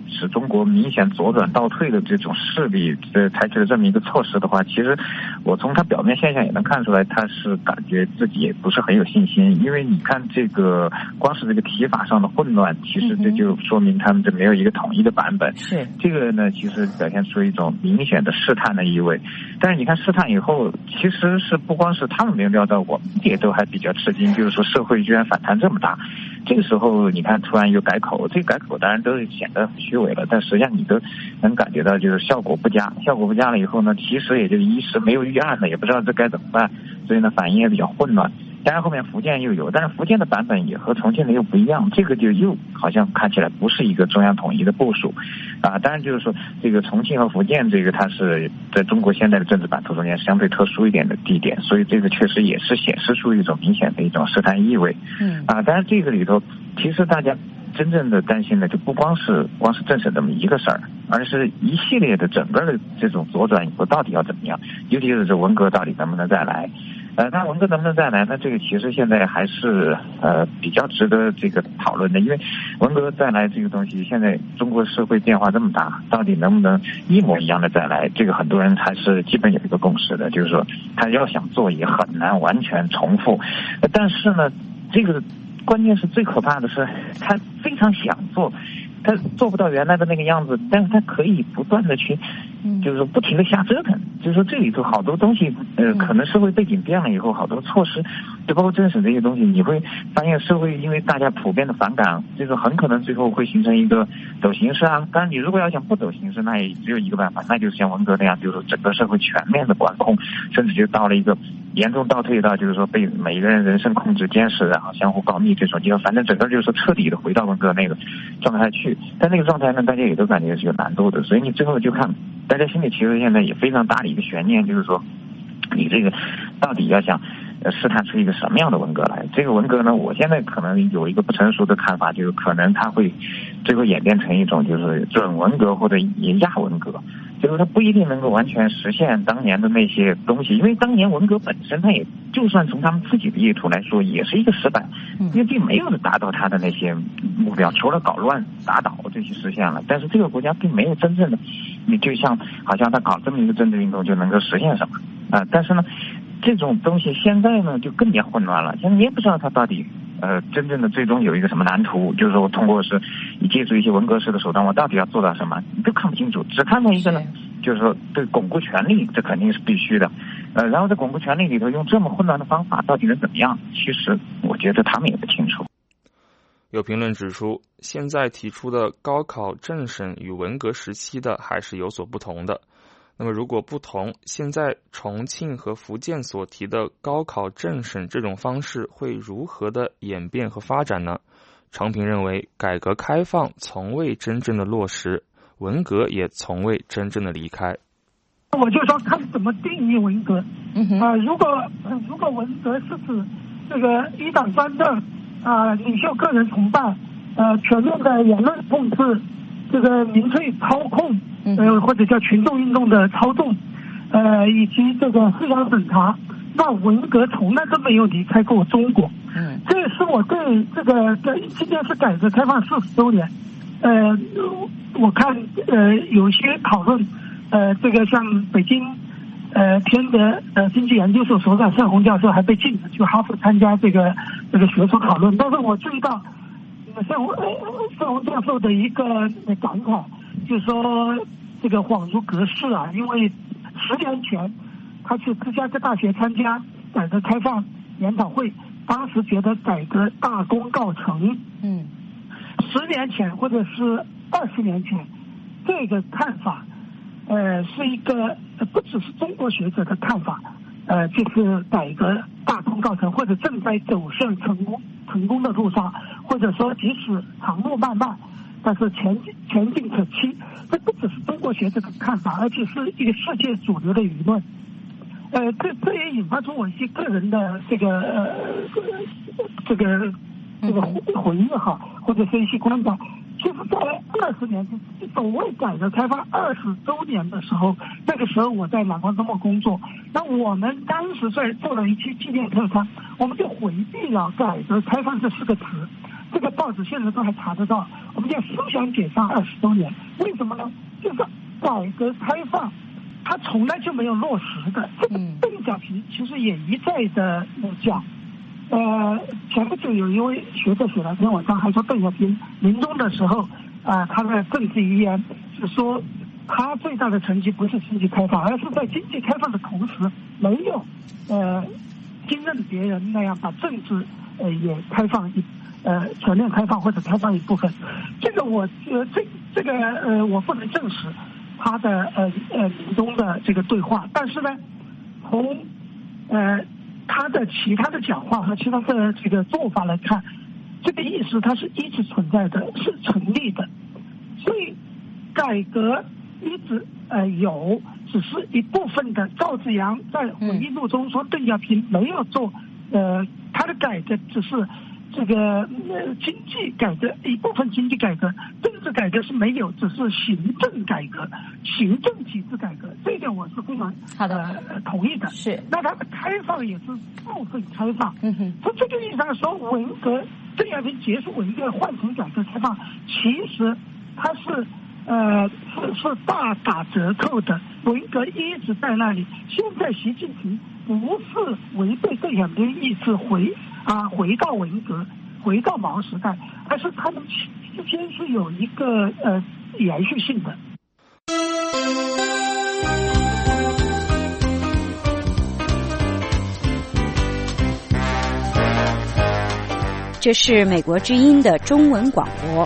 使中国明显左转倒退的这种势力采取了这么一个措施的话，其实我从他表面现象也能看出来，他是感觉自己也不是很有信心。因为你看这个光是这个提法上的混乱，其实这就说明他们这没有一个统一的版本。 是这个呢，其实表现出一种明显的试探的意味。但是你看试探以后，其实是不光是他们没有料到，我们也都还比较吃惊，就是说社会居然反弹这么大。这个时候你看突然又改口，这个改口当然都是显得很虚伪了，但实际上你都能感觉到就是效果不佳。效果不佳了以后呢，其实也就一时没有预案了，也不知道这该怎么办，所以呢反应也比较混乱。当然后面福建又有，但是福建的版本也和重庆的又不一样，这个就又好像看起来不是一个中央统一的部署啊。当然就是说这个重庆和福建这个它是在中国现在的政治版图中间相对特殊一点的地点，所以这个确实也是显示出一种明显的一种试探意味。当然这个里头其实大家真正的担心的就不光是政审这么一个事儿，而是一系列的整个的这种左转以后到底要怎么样，尤其是这文革到底能不能再来。那文革能不能再来呢？这个其实现在还是比较值得这个讨论的，因为文革再来这个东西，现在中国社会变化这么大，到底能不能一模一样的再来？这个很多人还是基本有一个共识的，就是说他要想做也很难完全重复。但是呢，这个关键是最可怕的是，他非常想做。他做不到原来的那个样子，但是他可以不断的去，就是说不停的瞎折腾。就是说这里头好多东西，可能社会背景变了以后，好多措施，就包括政审这些东西，你会发现社会因为大家普遍的反感，这个很可能最后会形成一个走形式啊。当然，你如果要想不走形式，那也只有一个办法，那就是像文革那样，就是说整个社会全面的管控，甚至就到了一个严重倒退到就是说被每一个人人身控制、监视，然后相互告密这种地方，反正整个就是说彻底的回到文革那个状态去。但那个状态呢，大家也都感觉是有难度的，所以你最后就看大家心里其实现在也非常大的一个悬念，就是说你这个到底要想试探出一个什么样的文革来。这个文革呢，我现在可能有一个不成熟的看法，就是可能它会最后演变成一种就是准文革或者亚文革，就是它不一定能够完全实现当年的那些东西，因为当年文革本身它也就算从他们自己的意图来说也是一个失败，因为并没有达到他的那些目标，除了搞乱打倒这些实现了，但是这个国家并没有真正的，你就像好像他搞这么一个政治运动就能够实现什么但是呢这种东西现在呢就更加混乱了，现在你也不知道他到底真正的最终有一个什么蓝图，就是说我通过是你借助一些文革式的手段，我到底要做到什么，你都看不清楚，只看到一个呢，就是说对巩固权力，这肯定是必须的。然后在巩固权力里头用这么混乱的方法，到底能怎么样？其实我觉得他们也不清楚。 有评论指出，现在提出的高考政审与文革时期的还是有所不同的。那么如果不同，现在重庆和福建所提的高考政审这种方式会如何的演变和发展呢？常平认为，改革开放从未真正的落实，文革也从未真正的离开。 我就说看怎么定义文革。如果文革是指这个一党专政领袖个人崇拜全面的言论控制，这个民粹操控或者叫群众运动的操纵以及这个思想审查，那文革从来都没有离开过中国。这也是我对这个今天是改革开放40周年我看有些讨论这个像北京天德经济研究所所长盛洪教授还被禁止去哈佛参加这个学术讨论，但是我注意到盛洪教授的一个感慨，就是说这个恍如隔世啊，因为10年前他去芝加哥大学参加改革开放研讨会，当时觉得改革大功告成。10年前或者是20年前，这个看法是一个不只是中国学者的看法，就是改革大功告成，或者正在走向成功的路上，或者说即使长路漫漫，但是前进可期。这不只是中国学者的看法，而且是一个世界主流的舆论。这也引发出我一些个人的这个回忆哈，或者是一些观察。就是在20年前，所谓改革开放20周年的时候，那个时候我在南方周末工作，那我们当时在做了一期纪念特刊，我们就回避了改革开放这4个词。这个报纸现在都还查得到， 我们叫思想解放20周年。为什么呢？就是改革开放它从来就没有落实的。这个邓小平其实也一再的讲。前不久有一位学者写了篇文章，还说邓小平临终的时候他的政治遗言是说，他最大的成绩不是经济开放，而是在经济开放的同时，没有经任别人那样把政治也开放全面开放或者开放一部分。这个我我不能证实他的临终的这个对话，但是呢，从他的其他的讲话和其他的这个做法来看，这个意识它是一直存在的，是成立的。所以改革一直有，只是一部分的。赵紫阳在回忆录中说，邓小平没有做他的改革只是这个经济改革一部分，经济改革，政治改革是没有，只是行政改革、行政体制改革。这一点我是非常同意的。 是。 那它的开放也是部分开放。从这个意义上说，文革邓小平结束文革换成改革开放，其实它是大打折扣的。文革一直在那里，现在习近平不是违背邓小平意志回到文革，回到毛时代，而是他们之间是有一个延续性的。 这是美国之音的中文广播。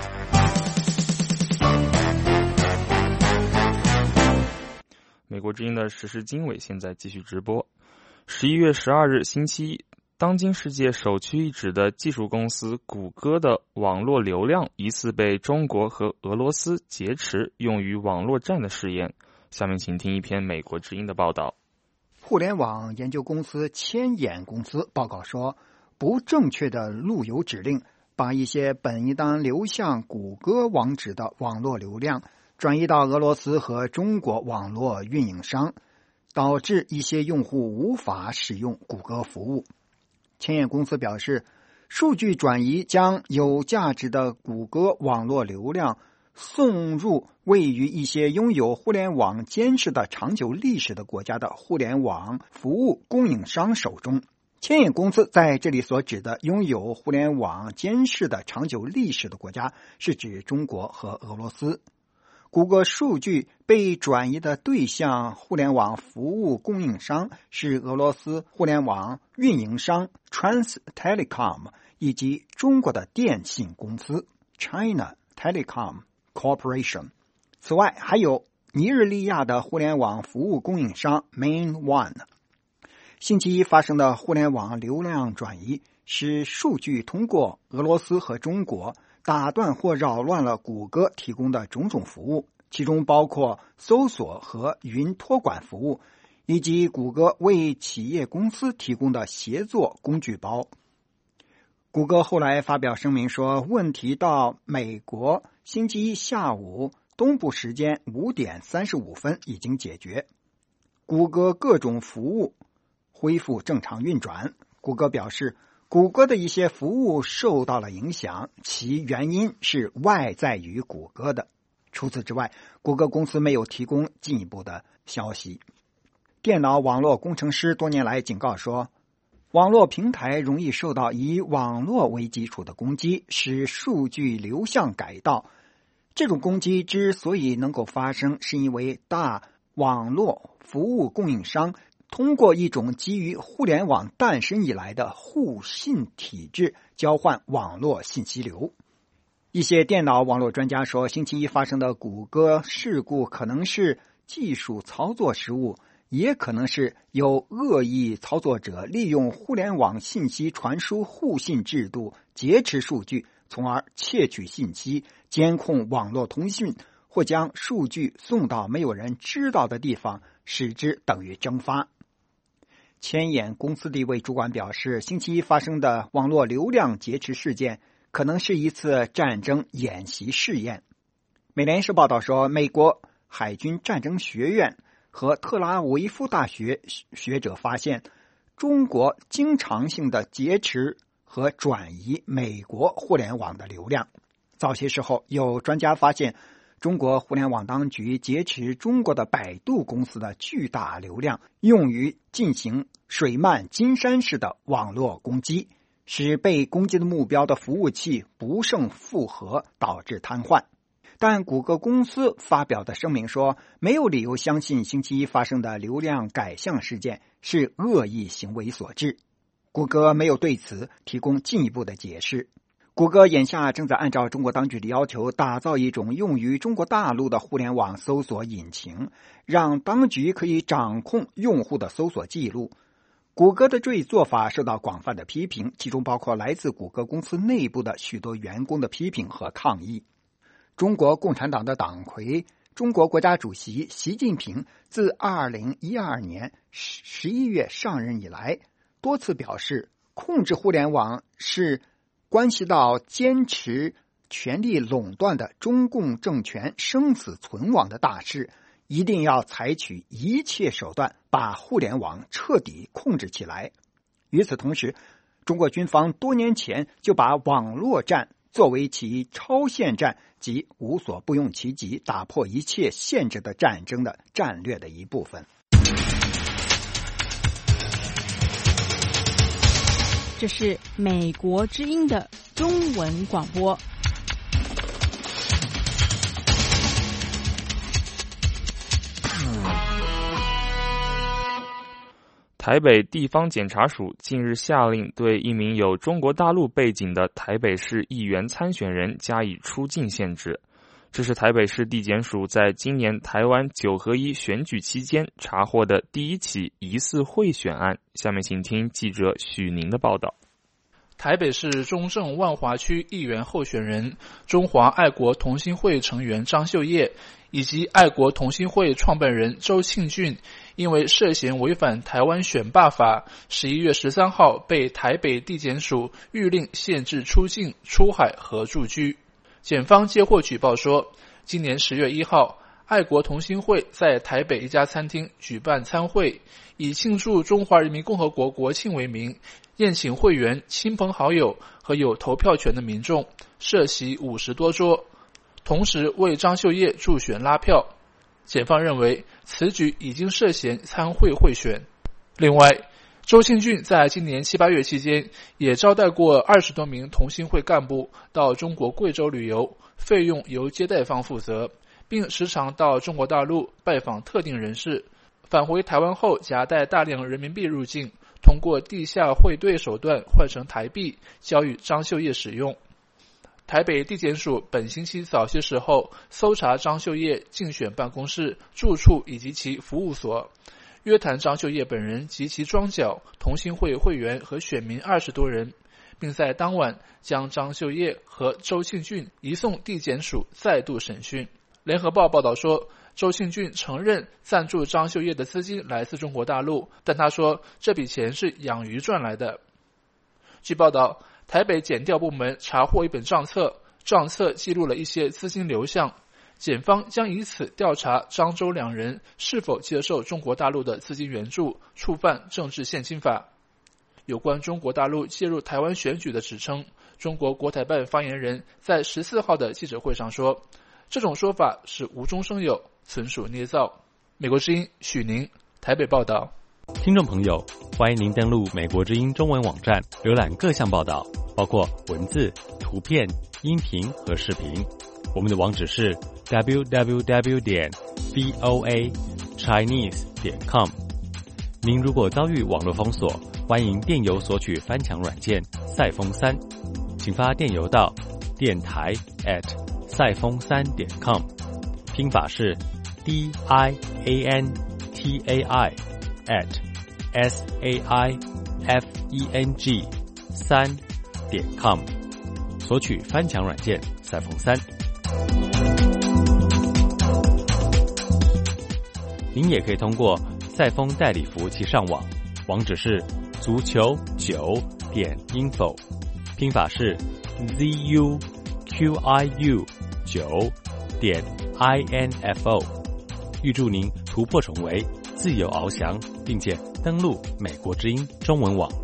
美国之音的时事经纬现在继续直播。11月12日星期一，当今世界首屈一指的技术公司谷歌的网络流量疑似被中国和俄罗斯劫持，用于网络战的试验。下面请听一篇美国之音的报道。 互联网研究公司千眼公司报告说，不正确的路由指令把一些本应当流向谷歌网址的网络流量转移到俄罗斯和中国网络运营商，导致一些用户无法使用谷歌服务。千眼公司表示，数据转移将有价值的谷歌网络流量送入位于一些拥有互联网监视的长久历史的国家的互联网服务供应商手中。千眼公司在这里所指的拥有互联网监视的长久历史的国家是指中国和俄罗斯。谷歌数据被转移的对象互联网服务供应商是俄罗斯互联网运营商 Transtelecom 以及中国的电信公司 China Telecom Corporation。 此外还有尼日利亚的互联网服务供应商 MainOne。 星期一发生的互联网流量转移使数据通过俄罗斯和中国打断或扰乱了谷歌提供的种种服务，其中包括搜索和云托管服务，以及谷歌为企业公司提供的协作工具包。谷歌后来发表声明说，问题到美国星期一下午东部时间5点35分已经解决，谷歌各种服务恢复正常运转。谷歌表示，谷歌的一些服务受到了影响，其原因是外在于谷歌的。除此之外，谷歌公司没有提供进一步的消息。电脑网络工程师多年来警告说，网络平台容易受到以网络为基础的攻击，使数据流向改道。这种攻击之所以能够发生，是因为大网络服务供应商通过一种基于互联网诞生以来的互信体制交换网络信息流。一些电脑网络专家说，星期一发生的谷歌事故可能是技术操作失误，也可能是有恶意操作者利用互联网信息传输互信制度劫持数据，从而窃取信息，监控网络通讯，或将数据送到没有人知道的地方，使之等于蒸发。千眼公司的一位主管表示，星期一发生的网络流量劫持事件可能是一次战争演习试验。美联社报道说，美国海军战争学院和特拉维夫大学学者发现，中国经常性的劫持和转移美国互联网的流量。 早些时候，有专家发现，中国互联网当局劫持中国的百度公司的巨大流量，用于进行水漫金山式的网络攻击，使被攻击的目标的服务器不胜负荷，导致瘫痪。但谷歌公司发表的声明说，没有理由相信星期一发生的流量改向事件是恶意行为所致。谷歌没有对此提供进一步的解释。谷歌眼下正在按照中国当局的要求，打造一种用于中国大陆的互联网搜索引擎，让当局可以掌控用户的搜索记录。谷歌的这一做法受到广泛的批评，其中包括来自谷歌公司内部的许多员工的批评和抗议。中国共产党的党魁、中国国家主席习近平自2012年11月上任以来，多次表示，控制互联网是关系到坚持权力垄断的中共政权生死存亡的大事，一定要采取一切手段把互联网彻底控制起来。与此同时，中国军方多年前就把网络战作为其超限战及无所不用其极打破一切限制的战争的战略的一部分。 这是美国之音的中文广播。 台北地方检察署近日下令对一名有中国大陆背景的台北市议员参选人加以出境限制。这是台北市地检署在今年台湾9合1选举期间查获的第一起疑似贿选案。下面请听记者许宁的报道。 台北市中正万华区议员候选人、中华爱国同心会成员张秀叶以及爱国同心会创办人周庆俊，因为涉嫌违反台湾选罢法，11月13号被台北地检署谕令限制出境、出海和住居。检方接获举报说，今年10月1号，爱国同心会在台北一家餐厅举办餐会，以庆祝中华人民共和国国庆为名，宴请会员、亲朋好友和有投票权的民众，设席50多桌，同时为张秀叶助选拉票。检方认为此举已经涉嫌参会贿选。另外，周庆俊在今年7、8月期间也招待过20多名同心会干部到中国贵州旅游，费用由接待方负责，并时常到中国大陆拜访特定人士，返回台湾后夹带大量人民币入境，通过地下汇兑手段换成台币交予张秀叶使用。台北地检署本星期早些时候搜查张秀叶竞选办公室、住处以及其服务所，约谈张秀叶本人及其庄脚、同心会会员和选民20多人，并在当晚将张秀叶和周庆俊移送地检署再度审讯。联合报报道说，周庆俊承认赞助张秀叶的资金来自中国大陆，但他说这笔钱是养鱼赚来的。据报道，台北检调部门查获一本账册，账册记录了一些资金流向，检方将以此调查张周两人是否接受中国大陆的资金援助，触犯政治献金法。有关中国大陆介入台湾选举的指称，中国国台办发言人在14号的记者会上说，这种说法是无中生有，纯属捏造。美国之音许宁台北报道。 听众朋友，欢迎您登录美国之音中文网站，浏览各项报道，包括文字、图片、音频和视频。我们的网址是 www.voachinese.com。您如果遭遇网络封锁，欢迎电邮索取翻墙软件赛风3，请发电邮到电台@赛风3.com，拼法是 DIANTAI@SAIFENG3.com， 索取翻墙软件赛风3。您也可以通过赛风代理服务器上网，网址是足球9.info， 拼法是 ZUQIU9.info。 预祝您突破重围，自由翱翔，并且登录美国之音中文网。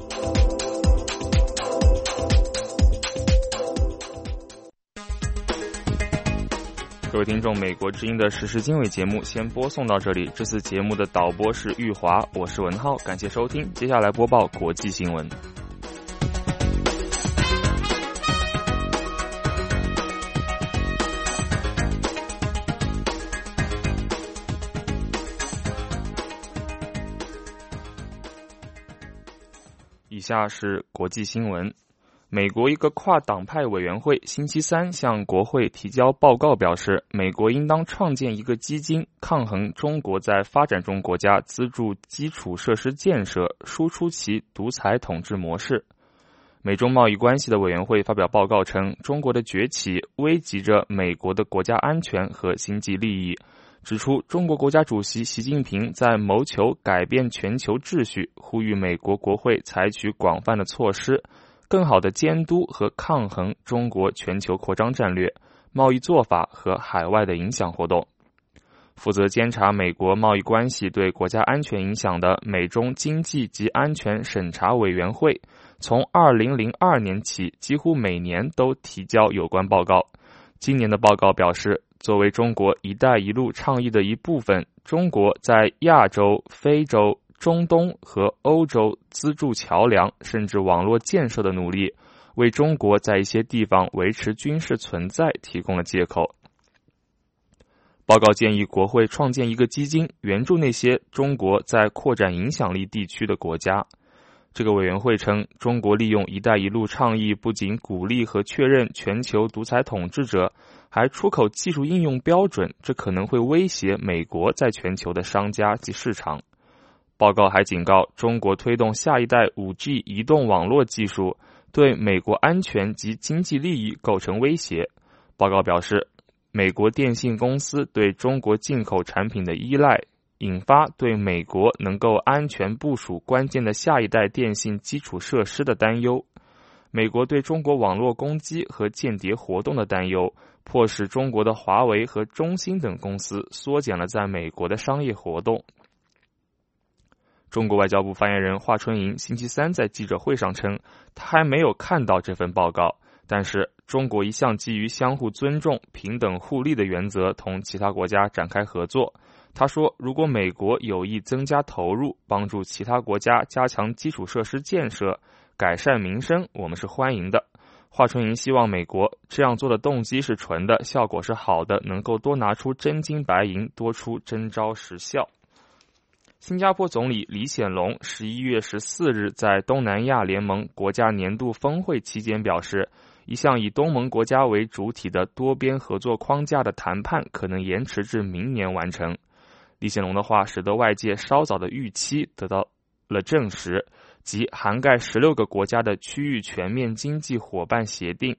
各位听众，美国之音的时事经纬节目先播送到这里。这次节目的导播是玉华，我是文浩，感谢收听。接下来播报国际新闻。以下是国际新闻。美国一个跨党派委员会星期三向国会提交报告，表示美国应当创建一个基金，抗衡中国在发展中国家资助基础设施建设，输出其独裁统治模式。美中贸易关系的委员会发表报告称，中国的崛起危及着美国的国家安全和经济利益，指出中国国家主席习近平在谋求改变全球秩序，呼吁美国国会采取广泛的措施，更好地监督和抗衡中国全球扩张战略、贸易做法和海外的影响活动。负责监察美国贸易关系对国家安全影响的美中经济及安全审查委员会，从2002年起几乎每年都提交有关报告。今年的报告表示，作为中国“一带一路”倡议的一部分，中国在亚洲、非洲、中东和欧洲资助桥梁甚至网络建设的努力，为中国在一些地方维持军事存在提供了借口。报告建议国会创建一个基金，援助那些中国在扩展影响力地区的国家。这个委员会称，中国利用“一带一路”倡议不仅鼓励和确认全球独裁统治者，还出口技术应用标准，这可能会威胁美国在全球的商家及市场。报告还警告，中国推动下一代 5G 移动网络技术对美国安全及经济利益构成威胁。报告表示，美国电信公司对中国进口产品的依赖，引发对美国能够安全部署关键的下一代电信基础设施的担忧。美国对中国网络攻击和间谍活动的担忧，迫使中国的华为和中兴等公司缩减了在美国的商业活动。中国外交部发言人华春莹星期三在记者会上称，他还没有看到这份报告，但是中国一向基于相互尊重、平等互利的原则同其他国家展开合作。他说，如果美国有意增加投入，帮助其他国家加强基础设施建设、改善民生，我们是欢迎的。华春莹希望美国这样做的动机是纯的，效果是好的，能够多拿出真金白银，多出真招实效。新加坡总理李显龙11月14日在东南亚联盟国家年度峰会期间表示，一项以东盟国家为主体的多边合作框架的谈判可能延迟至明年完成。李显龙的话使得外界稍早的预期得到了证实，即涵盖16个国家的区域全面经济伙伴协定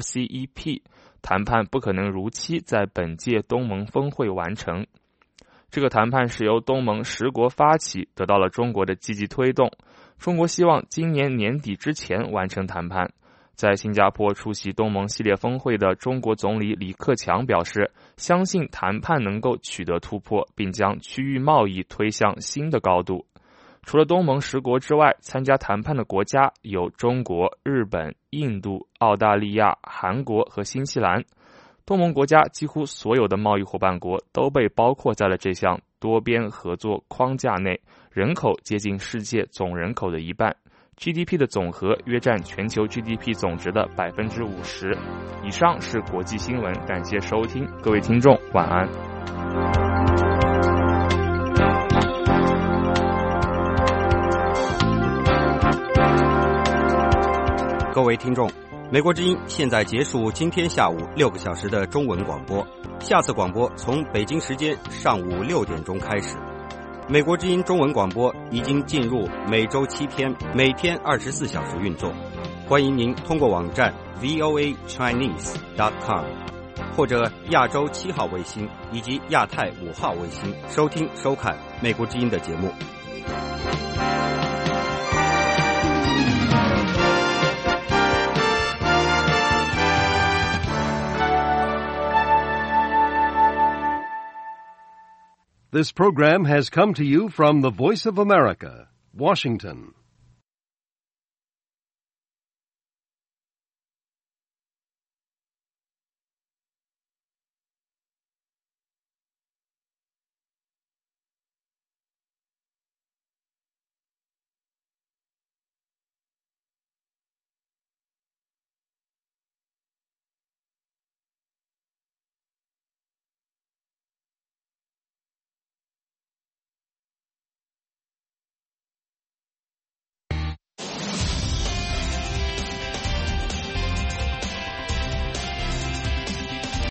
RCEP 谈判不可能如期在本届东盟峰会完成。这个谈判是由东盟10国发起，得到了中国的积极推动。中国希望今年年底之前完成谈判。在新加坡出席东盟系列峰会的中国总理李克强表示，相信谈判能够取得突破，并将区域贸易推向新的高度。除了东盟10国之外，参加谈判的国家有中国、日本、印度、澳大利亚、韩国和新西兰。东盟国家几乎所有的贸易伙伴国都被包括在了这项多边合作框架内，人口接近世界总人口的一半， GDP 的总和约占全球 GDP 总值的 50%。 以上是国际新闻，感谢收听，各位听众晚安。 各位听众，美国之音现在结束今天下午6个小时的中文广播，下次广播从北京时间上午6点钟开始。美国之音中文广播已经进入每周7天，每天24小时运作。欢迎您通过网站 voachinese.com 或者亚洲7号卫星以及亚太5号卫星收听收看美国之音的节目。 This program has come to you from the Voice of America, Washington.